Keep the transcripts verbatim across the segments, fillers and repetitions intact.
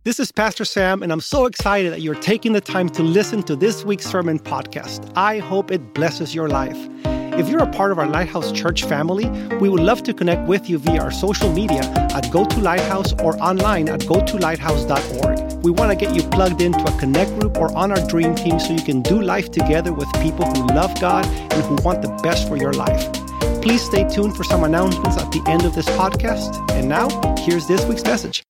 This is Pastor Sam, and I'm so excited that you're taking the time to listen to this week's sermon podcast. I hope it blesses your life. If you're a part of our Lighthouse Church family, we would love to connect with you via our social media at Go To Lighthouse or online at go to lighthouse dot org. We want to get you plugged into a connect group or on our dream team so you can do life together with people who love God and who want the best for your life. Please stay tuned for some announcements at the end of this podcast. And now, here's this week's message.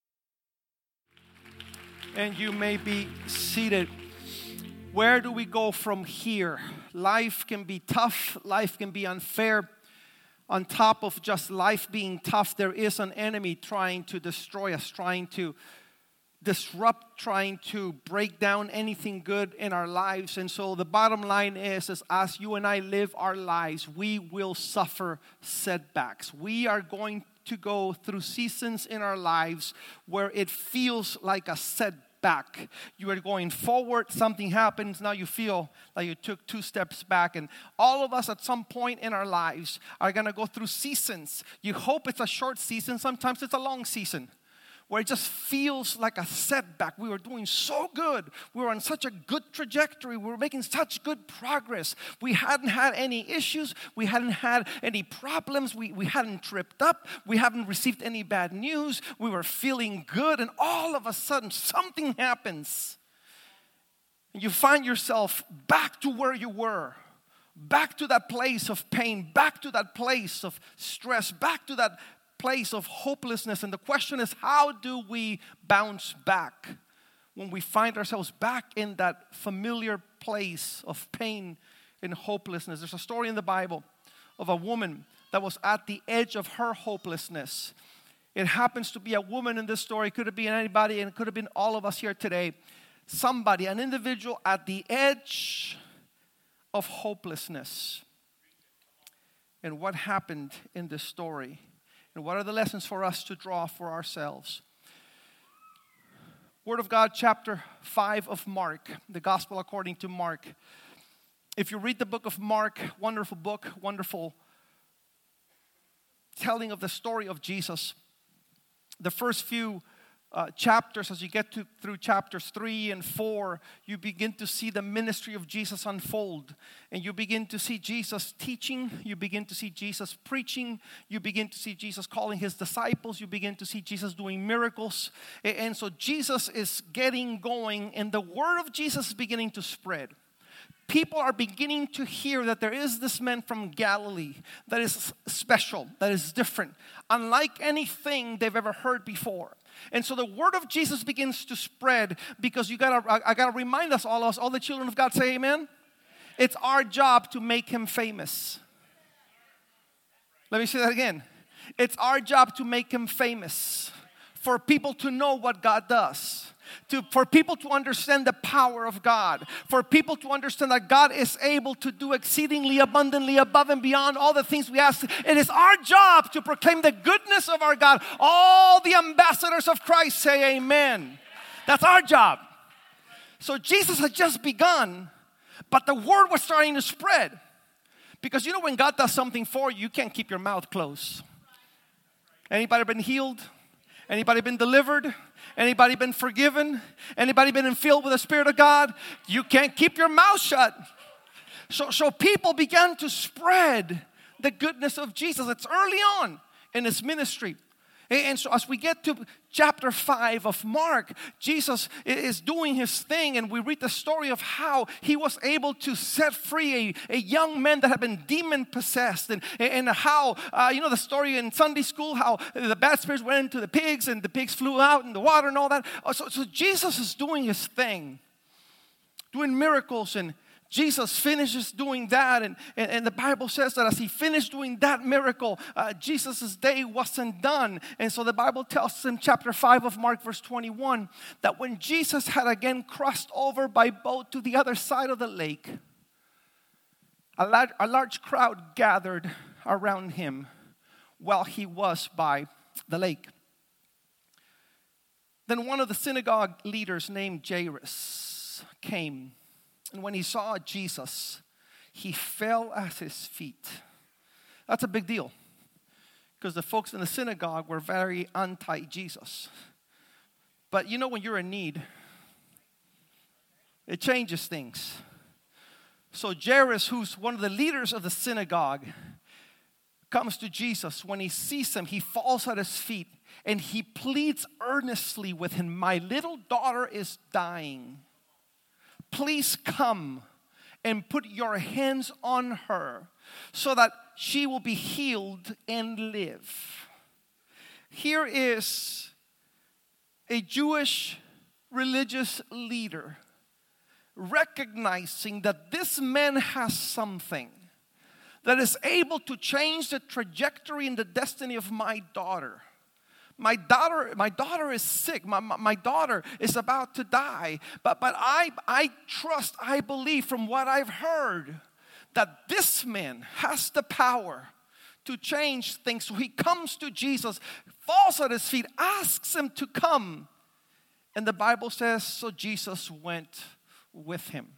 And you may be seated. Where do we go from here? Life can be tough. Life can be unfair. On top of just life being tough, there is an enemy trying to destroy us, trying to disrupt, trying to break down anything good in our lives. And so the bottom line is, is as you and I live our lives, we will suffer setbacks. We are going to go through seasons in our lives where it feels like a setback. Back. You are going forward, something happens, now you feel like you took two steps back. And all of us at some point in our lives are going to go through seasons. You hope it's a short season, sometimes it's a long season, where it just feels like a setback. We were doing so good. We were on such a good trajectory. We were making such good progress. We hadn't had any issues. We hadn't had any problems. We, we hadn't tripped up. We haven't received any bad news. We were feeling good. And all of a sudden, something happens. And you find yourself back to where you were. Back to that place of pain. Back to that place of stress. Back to that place of hopelessness. And the question is, how do we bounce back when we find ourselves back in that familiar place of pain and hopelessness? There's a story in the Bible of a woman that was at the edge of her hopelessness. It happens to be a woman in this story. It could have been anybody, and it could have been all of us here today. Somebody, an individual at the edge of hopelessness. And what happened in this story? And what are the lessons for us to draw for ourselves? Word of God, chapter five of Mark, the Gospel according to Mark. If you read the book of Mark, wonderful book, wonderful telling of the story of Jesus. The first few uh, chapters, as you get to, through chapters three and four, you begin to see the ministry of Jesus unfold. And you begin to see Jesus teaching. You begin to see Jesus preaching. You begin to see Jesus calling his disciples. You begin to see Jesus doing miracles. And, and so Jesus is getting going, and the word of Jesus is beginning to spread. People are beginning to hear that there is this man from Galilee that is special, that is different, unlike anything they've ever heard before. And so the word of Jesus begins to spread, because you gotta, I, I gotta remind us, all of us, all the children of God, say amen. It's our job to make him famous. Let me say that again. It's our job to make him famous, for people to know what God does. To, for people to understand the power of God. For people to understand that God is able to do exceedingly abundantly above and beyond all the things we ask. It is our job to proclaim the goodness of our God. All the ambassadors of Christ say amen. That's our job. So Jesus had just begun, but the word was starting to spread. Because you know, when God does something for you, you can't keep your mouth closed. Anybody been healed? Anybody been delivered? Anybody been forgiven? Anybody been filled with the Spirit of God? You can't keep your mouth shut. So, so people began to spread the goodness of Jesus. It's early on in his ministry. And so as we get to chapter five of Mark, Jesus is doing his thing, and we read the story of how he was able to set free a, a young man that had been demon-possessed, and, and how, uh, you know the story in Sunday school, how the bad spirits went into the pigs, and the pigs flew out in the water and all that. So, so Jesus is doing his thing, doing miracles, and Jesus finishes doing that, and, and, and the Bible says that as he finished doing that miracle, uh, Jesus' day wasn't done. And so the Bible tells us in chapter five of Mark, verse twenty-one, that when Jesus had again crossed over by boat to the other side of the lake, a large, a large crowd gathered around him while he was by the lake. Then one of the synagogue leaders named Jairus came. And when he saw Jesus, he fell at his feet. That's a big deal, because the folks in the synagogue were very anti-Jesus. But you know, when you're in need, it changes things. So Jairus, who's one of the leaders of the synagogue, comes to Jesus. When he sees him, he falls at his feet and he pleads earnestly with him, "My little daughter is dying. Please come and put your hands on her so that she will be healed and live." Here is a Jewish religious leader recognizing that this man has something that is able to change the trajectory and the destiny of my daughter. My daughter, my daughter is sick. My, my, my daughter is about to die. But, but I, I trust, I believe from what I've heard that this man has the power to change things. So he comes to Jesus, falls at his feet, asks him to come. And the Bible says, so Jesus went with him.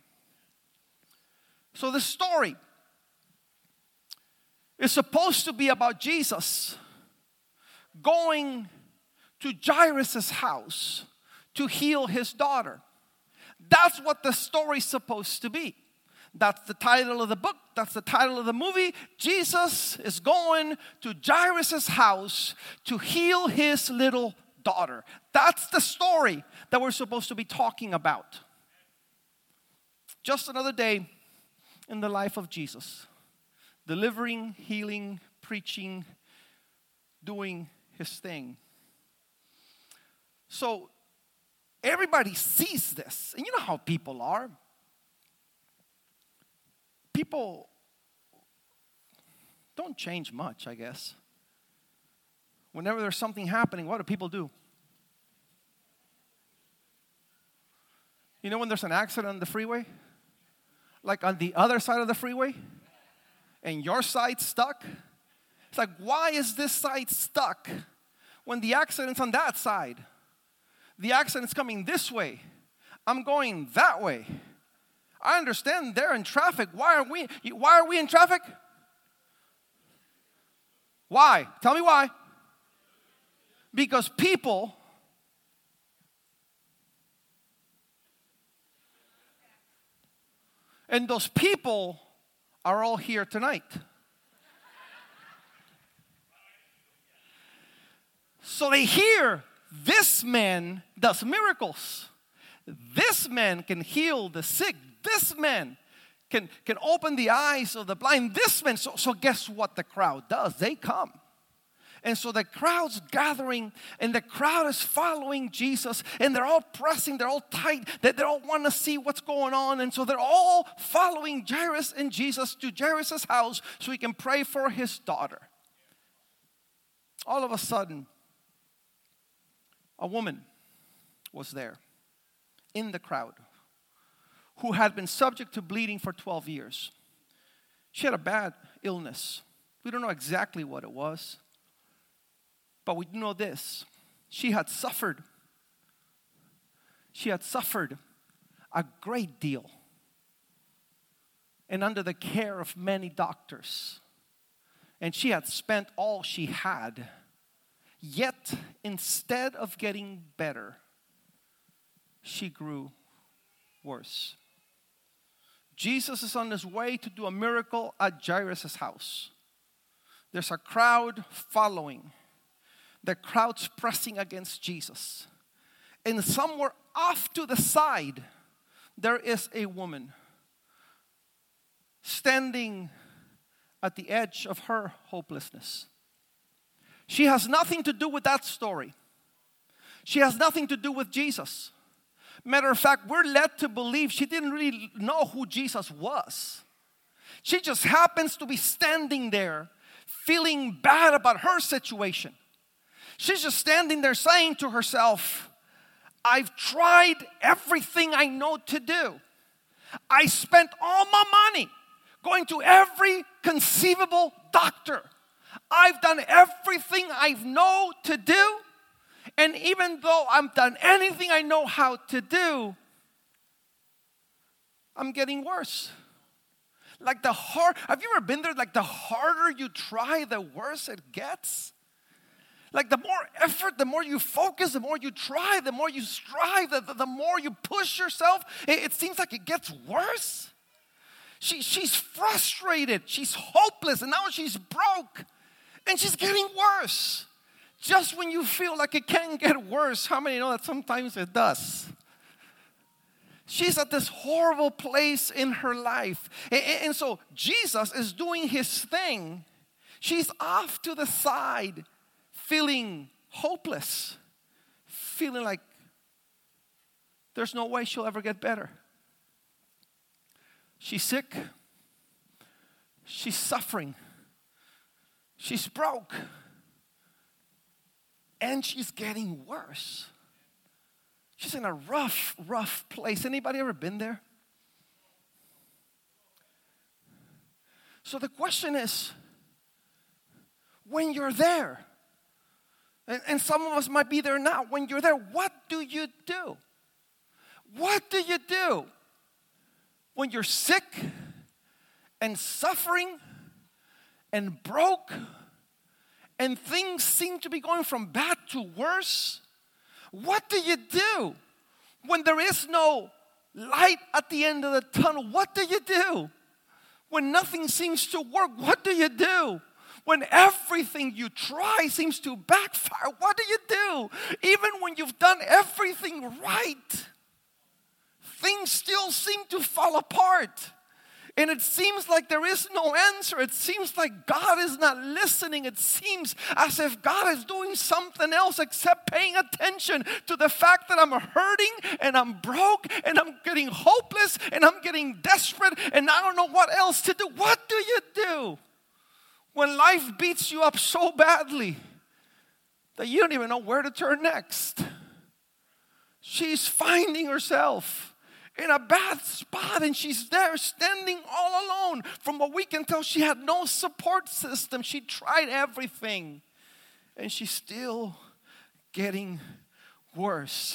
So the story is supposed to be about Jesus going to Jairus' house to heal his daughter. That's what the story's supposed to be. That's the title of the book. That's the title of the movie. Jesus is going to Jairus' house to heal his little daughter. That's the story that we're supposed to be talking about. Just another day in the life of Jesus. Delivering, healing, preaching, doing his thing. So everybody sees this. And you know how people are. People don't change much, I guess. Whenever there's something happening, what do people do? You know when there's an accident on the freeway? Like on the other side of the freeway? And your side's stuck? It's like, why is this side stuck when the accident's on that side? The accident's coming this way. I'm going that way. I understand they're in traffic. Why are we, why are we in traffic? Why? Tell me why. Because people and those people are all here tonight. So they hear this man does miracles. This man can heal the sick. This man can, can open the eyes of the blind. This man, so, so guess what the crowd does? They come. And so the crowd's gathering and the crowd is following Jesus and they're all pressing, they're all tight, they, they all want to see what's going on. And so they're all following Jairus and Jesus to Jairus' house so he can pray for his daughter. All of a sudden, a woman was there in the crowd who had been subject to bleeding for twelve years. She had a bad illness. We don't know exactly what it was. But we do know this. She had suffered. She had suffered a great deal. And under the care of many doctors. And she had spent all she had. Yet, instead of getting better, she grew worse. Jesus is on his way to do a miracle at Jairus' house. There's a crowd following. The crowd's pressing against Jesus. And somewhere off to the side, there is a woman standing at the edge of her hopelessness. She has nothing to do with that story. She has nothing to do with Jesus. Matter of fact, we're led to believe she didn't really know who Jesus was. She just happens to be standing there, feeling bad about her situation. She's just standing there saying to herself, I've tried everything I know to do. I spent all my money going to every conceivable doctor. I've done everything I know to do. And even though I've done anything I know how to do, I'm getting worse. Like the hard, have you ever been there? Like the harder you try, the worse it gets. Like the more effort, the more you focus, the more you try, the more you strive, the, the, the more you push yourself, it, it seems like it gets worse. She, she's frustrated, she's hopeless, and now she's broke, and she's getting worse. Just when you feel like it can't get worse, how many know that sometimes it does? She's at this horrible place in her life. And, and so Jesus is doing his thing. She's off to the side, feeling hopeless, feeling like there's no way she'll ever get better. She's sick. She's suffering. She's broke. And she's getting worse. She's in a rough, rough place. Anybody ever been there? So the question is, when you're there, and, and some of us might be there now, when you're there, what do you do? What do you do when you're sick and suffering and broke and things seem to be going from bad to worse? What do you do when there is no light at the end of the tunnel? What do you do when nothing seems to work? What do you do when everything you try seems to backfire? What do you do even when you've done everything right? Things still seem to fall apart. And it seems like there is no answer. It seems like God is not listening. It seems as if God is doing something else except paying attention to the fact that I'm hurting and I'm broke and I'm getting hopeless and I'm getting desperate and I don't know what else to do. What do you do when life beats you up so badly that you don't even know where to turn next? She's finding herself in a bad spot, and she's there standing all alone. From what we can tell, she had no support system. She tried everything, and she's still getting worse.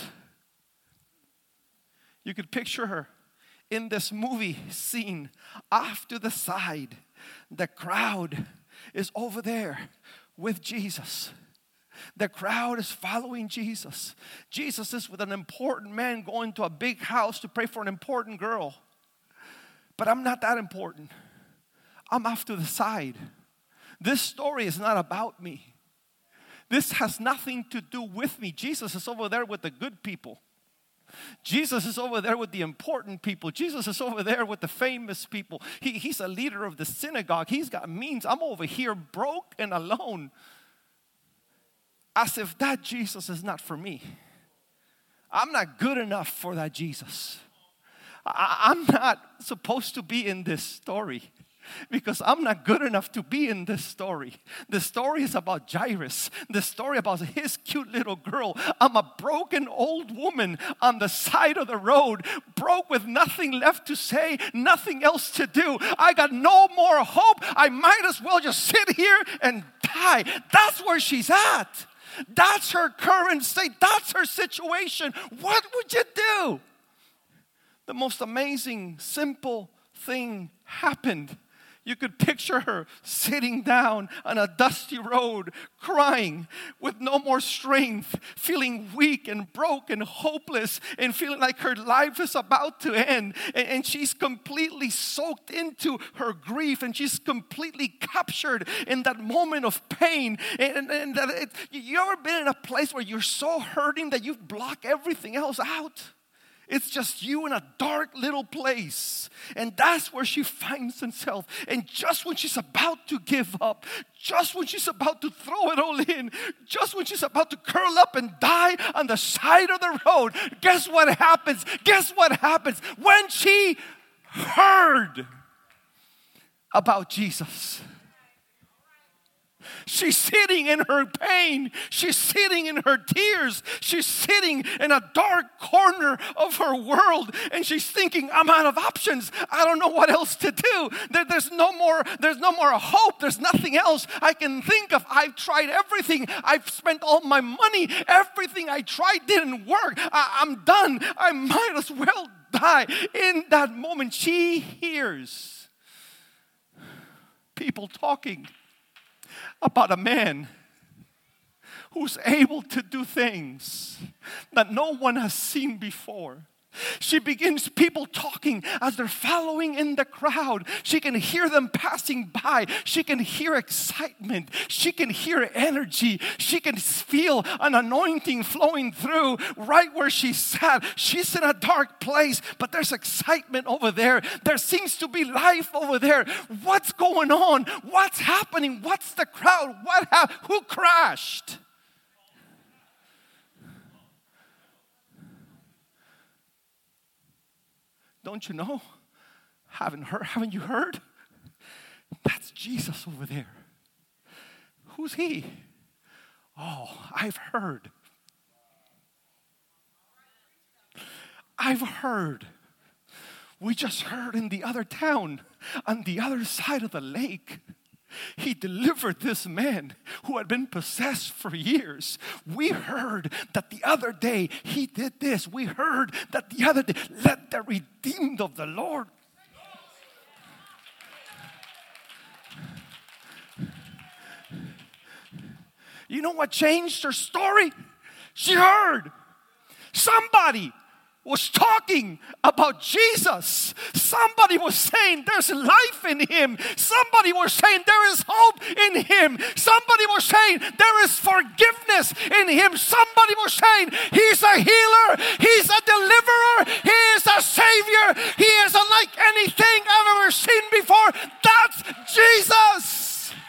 You could picture her in this movie scene off to the side. The crowd is over there with Jesus. The crowd is following Jesus. Jesus is with an important man going to a big house to pray for an important girl. But I'm not that important. I'm off to the side. This story is not about me. This has nothing to do with me. Jesus is over there with the good people. Jesus is over there with the important people. Jesus is over there with the famous people. He, he's a leader of the synagogue. He's got means. I'm over here broke and alone. As if that Jesus is not for me. I'm not good enough for that Jesus. I, I'm not supposed to be in this story because I'm not good enough to be in this story. The story is about Jairus. The story about his cute little girl. I'm a broken old woman on the side of the road, broke with nothing left to say, nothing else to do. I got no more hope. I might as well just sit here and die. That's where she's at. That's her current state. That's her situation. What would you do? The most amazing, simple thing happened. You could picture her sitting down on a dusty road, crying with no more strength, feeling weak and broke and hopeless and feeling like her life is about to end. And, and she's completely soaked into her grief and she's completely captured in that moment of pain. And, and that it, you ever been in a place where you're so hurting that you block everything else out? It's just you in a dark little place. And that's where she finds herself. And just when she's about to give up, just when she's about to throw it all in, just when she's about to curl up and die on the side of the road, guess what happens? Guess what happens? When she heard about Jesus. She's sitting in her pain. She's sitting in her tears. She's sitting in a dark corner of her world. And she's thinking, I'm out of options. I don't know what else to do. There, there's no more, there's no more hope. There's nothing else I can think of. I've tried everything. I've spent all my money. Everything I tried didn't work. I, I'm done. I might as well die. In that moment, she hears people talking about a man who's able to do things that no one has seen before. She begins people talking as they're following in the crowd. She can hear them passing by. She can hear excitement. She can hear energy. She can feel an anointing flowing through right where she sat. She's in a dark place, but there's excitement over there. There seems to be life over there. What's going on? What's happening? What's the crowd? What ha- who crashed? Don't you know? Haven't heard? Haven't you heard? That's Jesus over there. Who's he? Oh, I've heard. I've heard. We just heard in the other town, on the other side of the lake. He delivered this man who had been possessed for years. We heard that the other day he did this. We heard that the other day, let the redeemed of the Lord. You know what changed her story? She heard somebody was talking about Jesus. Somebody was saying there's life in him. Somebody was saying there is hope in him. Somebody was saying there is forgiveness in him. Somebody was saying he's a healer. He's a deliverer. He is a savior. He is unlike anything I've ever seen before. That's Jesus.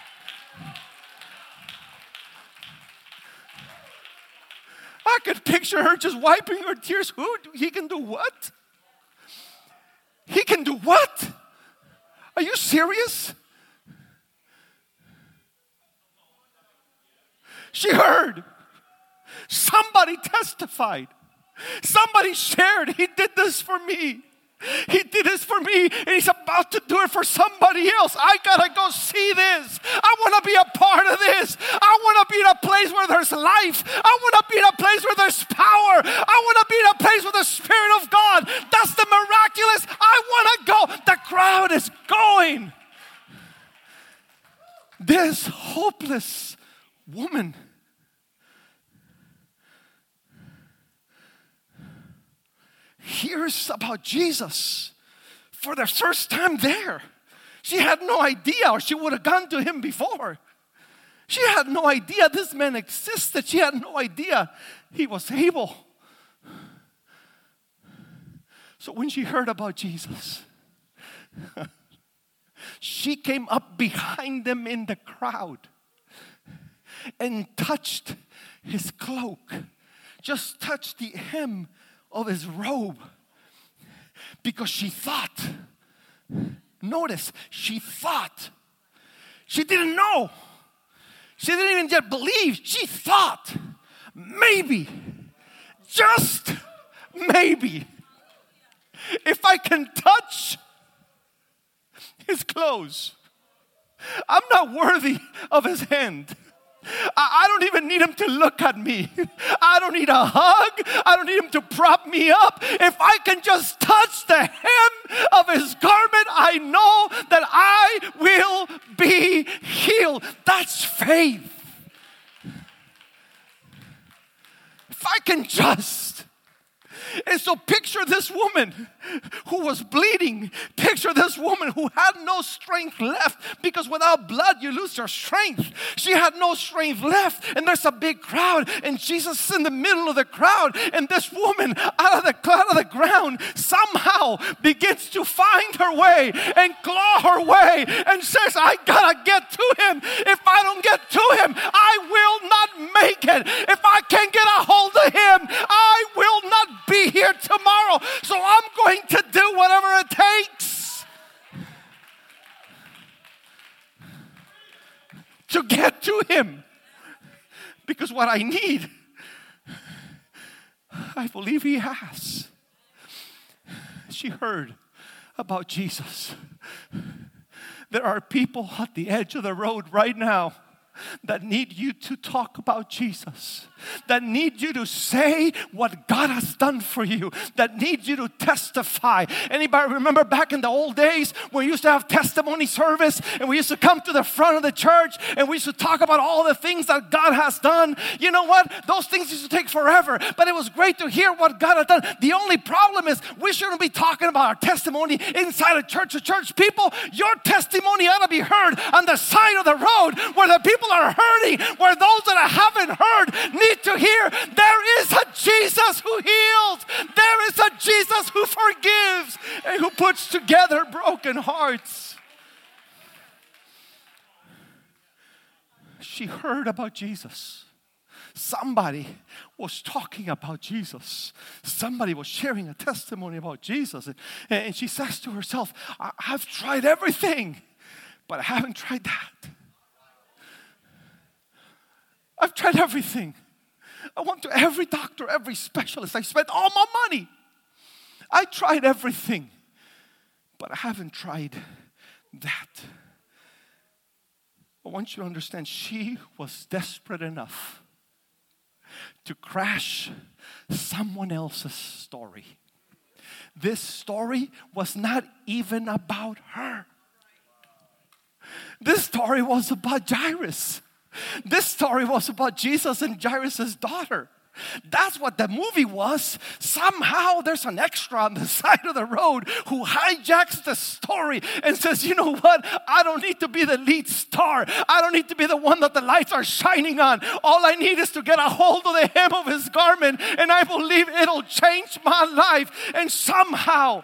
I could picture her just wiping her tears. Who? He can do what? He can do what? Are you serious? She heard. Somebody testified. Somebody shared. He did this for me. He did this for me, and he's about to do it for somebody else. I gotta go see this. I want to be a part of this. I want to be in a place where there's life. I want to be in a place where there's power. I want to be in a place with the Spirit of God. That's the miraculous. I want to go. The crowd is going. This hopeless woman hears about Jesus for the first time there. She had no idea, or she would have gone to him before. She had no idea this man existed. She had no idea he was able. So when she heard about Jesus, she came up behind him in the crowd and touched his cloak. Just touched the hem of his robe, because she thought, notice, she thought, she didn't know, she didn't even yet believe, she thought, maybe, just maybe, if I can touch his clothes, I'm not worthy of his hand. I don't even need him to look at me. I don't need a hug. I don't need him to prop me up. If I can just touch the hem of his garment, I know that I will be healed. That's faith. If I can just. And so picture this woman who was bleeding. Picture this woman who had no strength left, because without blood you lose your strength. She had no strength left, and there's a big crowd, and Jesus is in the middle of the crowd, and this woman out of the, out of the ground somehow begins to find her way and claw her way and says, I gotta get to him. If I don't get to him, I will not make it. If I can't get a hold of him, I will not be here tomorrow. So I'm going to do whatever it takes to get to him. Because what I need, I believe he has. She heard about Jesus. There are people at the edge of the road right now that need you to talk about Jesus, that need you to say what God has done for you, that need you to testify. Anybody remember back in the old days when we used to have testimony service and we used to come to the front of the church and we used to talk about all the things that God has done? You know what? Those things used to take forever, but it was great to hear what God had done. The only problem is we shouldn't be talking about our testimony inside a church to church. People, your testimony ought to be heard on the side of the road where the people are hurting, where those that haven't heard need to hear. There is a Jesus who heals. There is a Jesus who forgives and who puts together broken hearts. She heard about Jesus. Somebody was talking about Jesus. Somebody was sharing a testimony about Jesus. And, and she says to herself, I, I've tried everything, but I haven't tried that. I've tried everything. I went to every doctor, every specialist. I spent all my money. I tried everything, but I haven't tried that. I want you to understand, she was desperate enough to crash someone else's story. This story was not even about her. This story was about Jairus. This story was about Jesus and Jairus' daughter. That's what the movie was. Somehow there's an extra on the side of the road who hijacks the story and says, you know what? I don't need to be the lead star. I don't need to be the one that the lights are shining on. All I need is to get a hold of the hem of his garment, and I believe it'll change my life. And somehow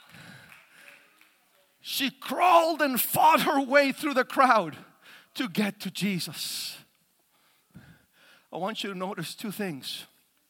she crawled and fought her way through the crowd to get to Jesus. I want you to notice two things.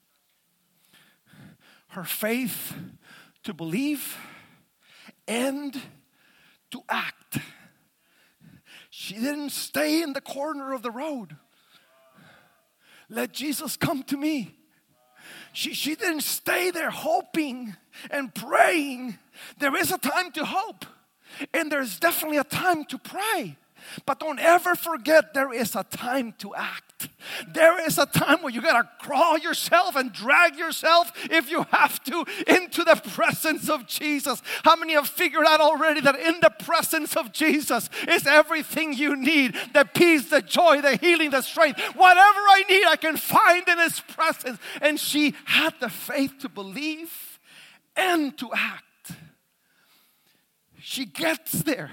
Her faith to believe and to act. She didn't stay in the corner of the road. Let Jesus come to me. She, she didn't stay there hoping and praying. There is a time to hope, and there's definitely a time to pray. But don't ever forget, there is a time to act. There is a time where you got to crawl yourself and drag yourself, if you have to, into the presence of Jesus. How many have figured out already that in the presence of Jesus is everything you need? The peace, the joy, the healing, the strength. Whatever I need, I can find in His presence. And she had the faith to believe and to act. She gets there.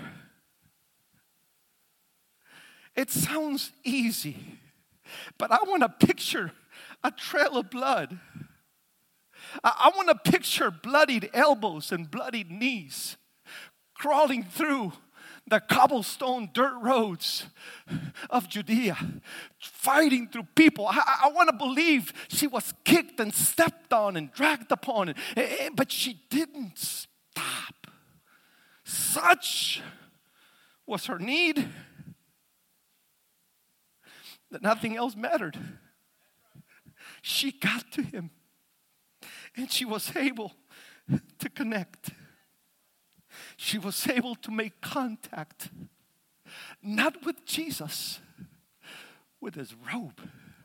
It sounds easy, but I want to picture a trail of blood. I, I want to picture bloodied elbows and bloodied knees crawling through the cobblestone dirt roads of Judea, fighting through people. I, I want to believe she was kicked and stepped on and dragged upon, and, but she didn't stop. Such was her need that nothing else mattered. She got to Him, and she was able to connect. She was able to make contact, not with Jesus, with His robe.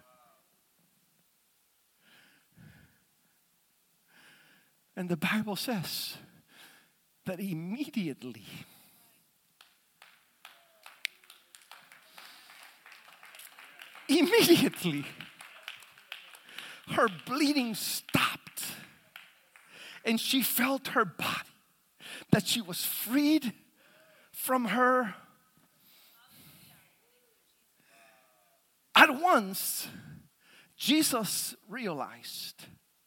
And the Bible says that immediately, Immediately, her bleeding stopped, and she felt her body, that she was freed from her. At once, Jesus realized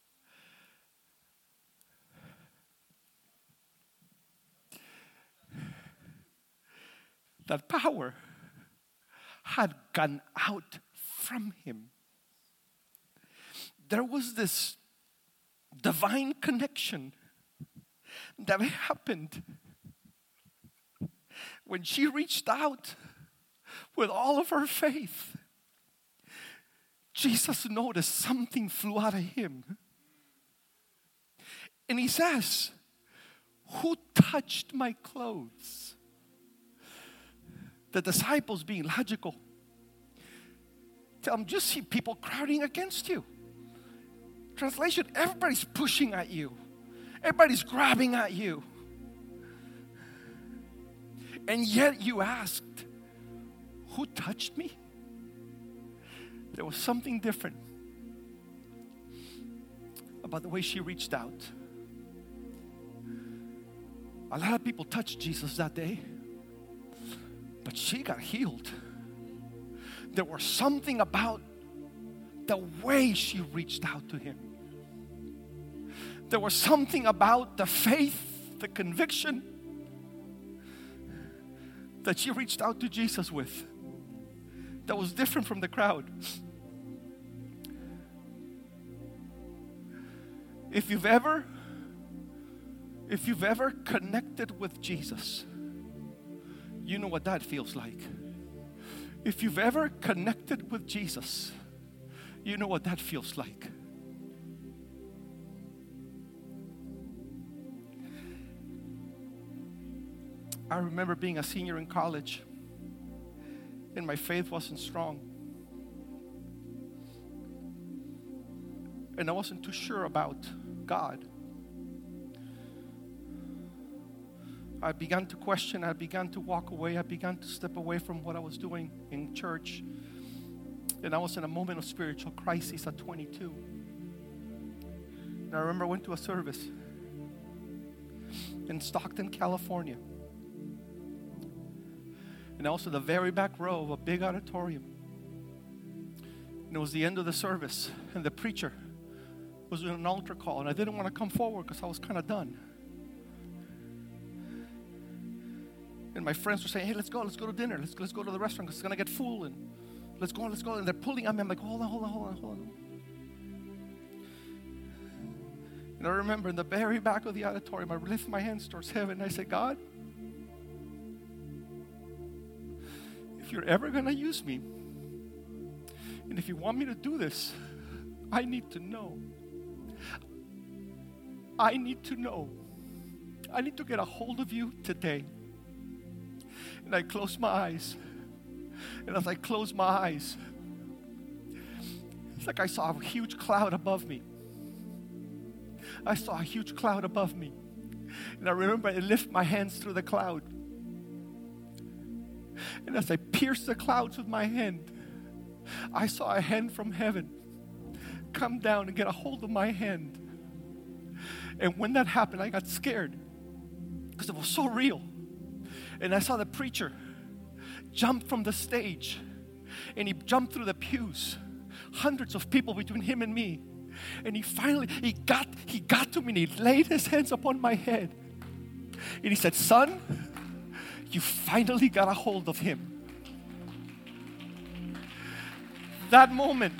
that power had gone out from Him. There was this divine connection that happened when she reached out with all of her faith. Jesus noticed something flew out of Him. And He says, "Who touched my clothes?" The disciples, being logical, Tell them, just see people crowding against you. Translation, everybody's pushing at you. Everybody's grabbing at you. And yet you asked, who touched me? There was something different about the way she reached out. A lot of people touched Jesus that day, but she got healed. There was something about the way she reached out to him. There was something about the faith, the conviction that she reached out to Jesus with that was different from the crowd. If you've ever, if you've ever connected with Jesus, you know what that feels like. If you've ever connected with Jesus, you know what that feels like. I remember being a senior in college, and my faith wasn't strong. And I wasn't too sure about God. I began to question, I began to walk away, I began to step away from what I was doing in church. And I was in a moment of spiritual crisis at twenty-two. And I remember I went to a service in Stockton, California. And I was in the very back row of a big auditorium. And it was the end of the service, and the preacher was doing an altar call, and I didn't want to come forward because I was kind of done. And my friends were saying, hey, let's go, let's go to dinner. Let's, let's go to the restaurant because it's going to get full. And let's go, let's go. And they're pulling on me. I'm like, hold on, hold on, hold on, hold on. And I remember in the very back of the auditorium, I lifted my hands towards heaven. And I said, God, if you're ever going to use me, and if you want me to do this, I need to know. I need to know. I need to get a hold of you today. And I closed my eyes. And as I closed my eyes, it's like I saw a huge cloud above me. I saw a huge cloud above me. And I remember I lifted my hands through the cloud. And as I pierced the clouds with my hand, I saw a hand from heaven come down and get a hold of my hand. And when that happened, I got scared because it was so real. And I saw the preacher jump from the stage, and he jumped through the pews, hundreds of people between him and me. And he finally, he got, he got to me, and he laid his hands upon my head. And he said, son, you finally got a hold of him. That moment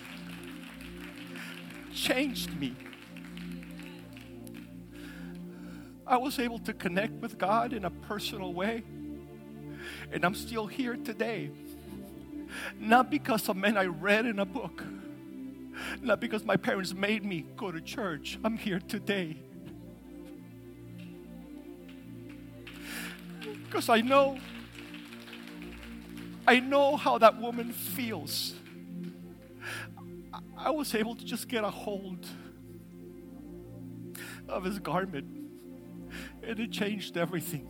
changed me. I was able to connect with God in a personal way. And I'm still here today. Not because of men I read in a book. Not because my parents made me go to church. I'm here today because I know, I know how that woman feels. I was able to just get a hold of his garment, and it changed everything.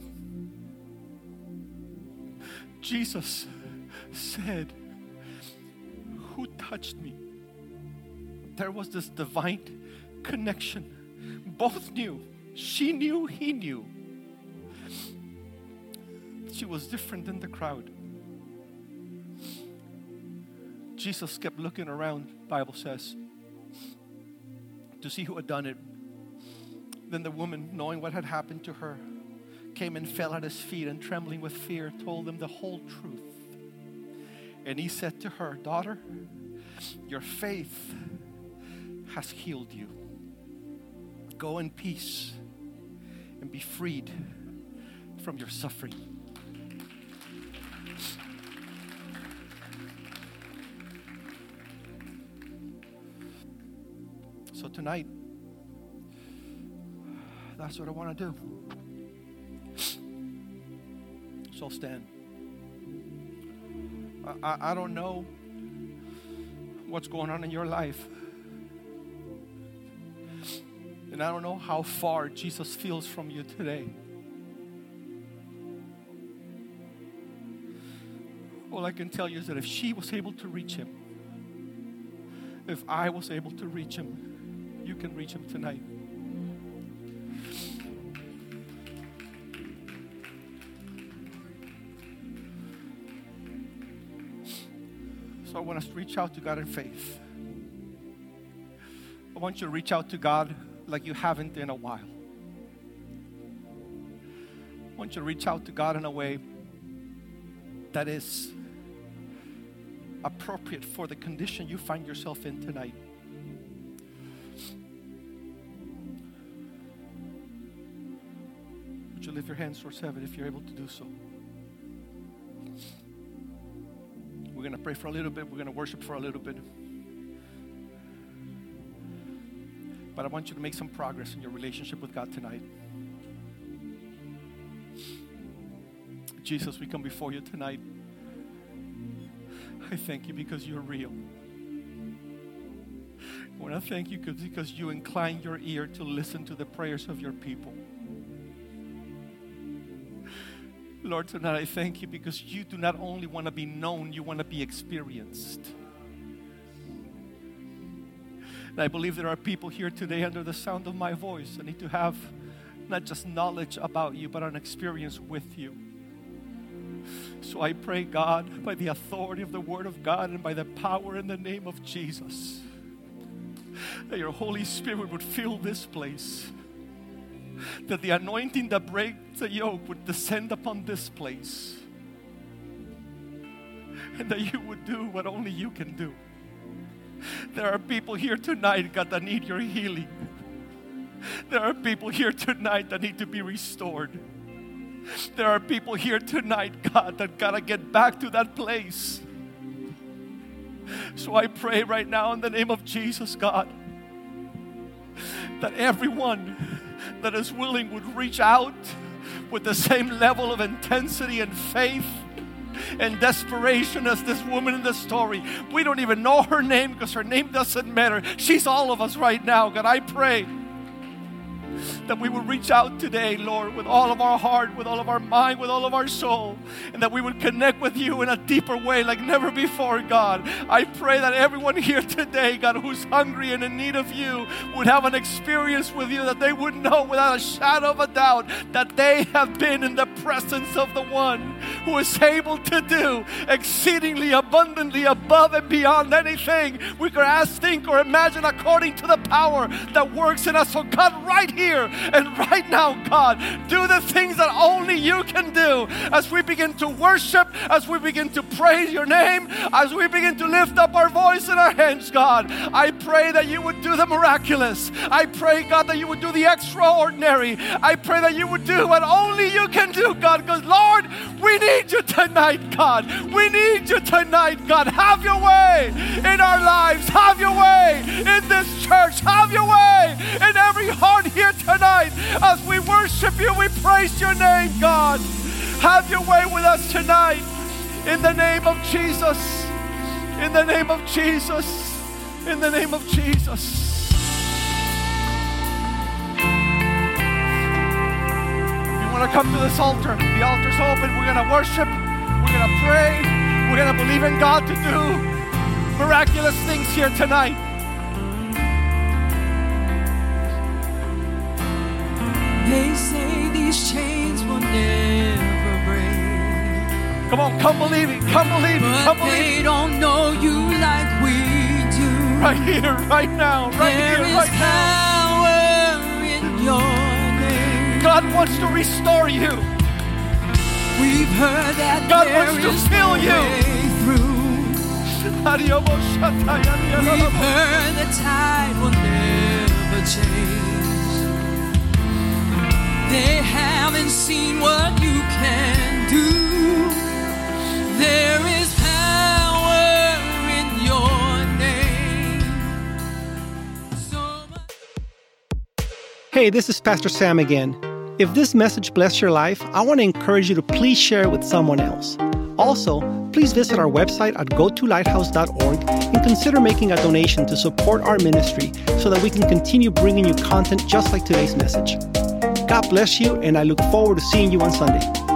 Jesus said, who touched me? There was this divine connection. Both knew. She knew, he knew. She was different than the crowd. Jesus kept looking around, the Bible says, to see who had done it. Then the woman, knowing what had happened to her, came and fell at his feet, and trembling with fear, told him the whole truth. And he said to her, daughter, your faith has healed you. Go in peace and be freed from your suffering. So tonight, that's what I want to do. So stand. I, I, I don't know what's going on in your life. And I don't know how far Jesus feels from you today. All I can tell you is that if she was able to reach him, if I was able to reach him, you can reach him tonight. So I want us to reach out to God in faith. I want you to reach out to God like you haven't in a while. I want you to reach out to God in a way that is appropriate for the condition you find yourself in tonight. Would you lift your hands towards heaven if you're able to do so? We're going to pray for a little bit. We're going to worship for a little bit. But I want you to make some progress in your relationship with God tonight. Jesus, we come before you tonight. I thank you because you're real. I want to thank you because you incline your ear to listen to the prayers of your people. Lord, tonight I thank you because you do not only want to be known, you want to be experienced. And I believe there are people here today under the sound of my voice that need to have not just knowledge about you, but an experience with you. So I pray, God, by the authority of the Word of God and by the power in the name of Jesus, that your Holy Spirit would fill this place, that the anointing that breaks the yoke would descend upon this place, and that you would do what only you can do. There are people here tonight, God, that need your healing. There are people here tonight that need to be restored. There are people here tonight, God, that gotta get back to that place. So I pray right now in the name of Jesus, God, that everyone that is willing would reach out with the same level of intensity and faith and desperation as this woman in the story. We don't even know her name because her name doesn't matter. She's all of us right now. God, I pray that we would reach out today, Lord, with all of our heart, with all of our mind, with all of our soul, and that we would connect with you in a deeper way like never before, God. I pray that everyone here today, God, who's hungry and in need of you, would have an experience with you, that they would know without a shadow of a doubt that they have been in the presence of the one who is able to do exceedingly abundantly above and beyond anything we could ask, think, or imagine, according to the power that works in us. So God, right here and right now, God, do the things that only you can do as we begin to worship, as we begin to praise your name, as we begin to lift up our voice and our hands, God. I pray that you would do the miraculous. I pray, God, that you would do the extraordinary. I pray that you would do what only you can do, God, because, Lord, we need you tonight, God. We need you tonight, God. Have your way in our lives. Have your way in this church. Have your way in every heart here tonight. As we worship you, we praise your name, God. Have your way with us tonight. In the name of Jesus. In the name of Jesus. In the name of Jesus. If you want to come to this altar, the altar's open. We're going to worship. We're going to pray. We're going to believe in God to do miraculous things here tonight. They say these chains will never break. Come on, come believe it, come believe it, but come believe it. they don't know you like we do. Right here, right now, right there here, right now. There is power in your name. God wants to restore you. We've heard that God there wants to is fill no you. way through. We've heard the tide will never change. They haven't seen what you can do. There is power in your name. So much. Hey, this is Pastor Sam again. If this message blessed your life, I want to encourage you to please share it with someone else. Also, please visit our website at go to lighthouse dot org and consider making a donation to support our ministry so that we can continue bringing you content just like today's message. God bless you, and I look forward to seeing you on Sunday.